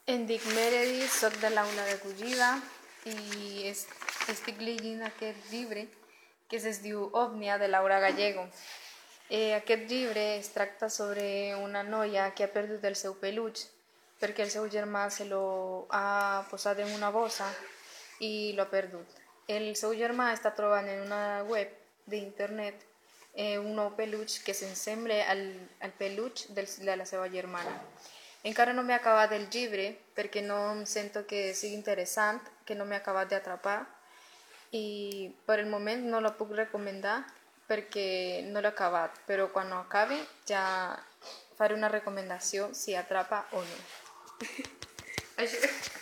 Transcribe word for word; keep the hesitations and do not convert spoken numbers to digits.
Em dic Meredith, soc de l'aula d'acollida i es, estic llegint aquest llibre que es diu Òmnia, de Laura Gallego. Eh, aquest llibre es tracta sobre una noia que ha perdut el seu peluix perquè el seu germà se lo ha posat en una bossa i lo ha perdut. El seu germà està trobant en una web d'internet eh, un nou peluix que s'assembla al, al peluix del, de la seva germana. Encara no m'he acabat el llibre perquè no em sento que sigui interessant, que no m'he acabat d'atrapar i per el moment no la puc recomendar perquè no l'he acabat, però quan ho acabi ja faré una recomanació si atrapa o no. Això.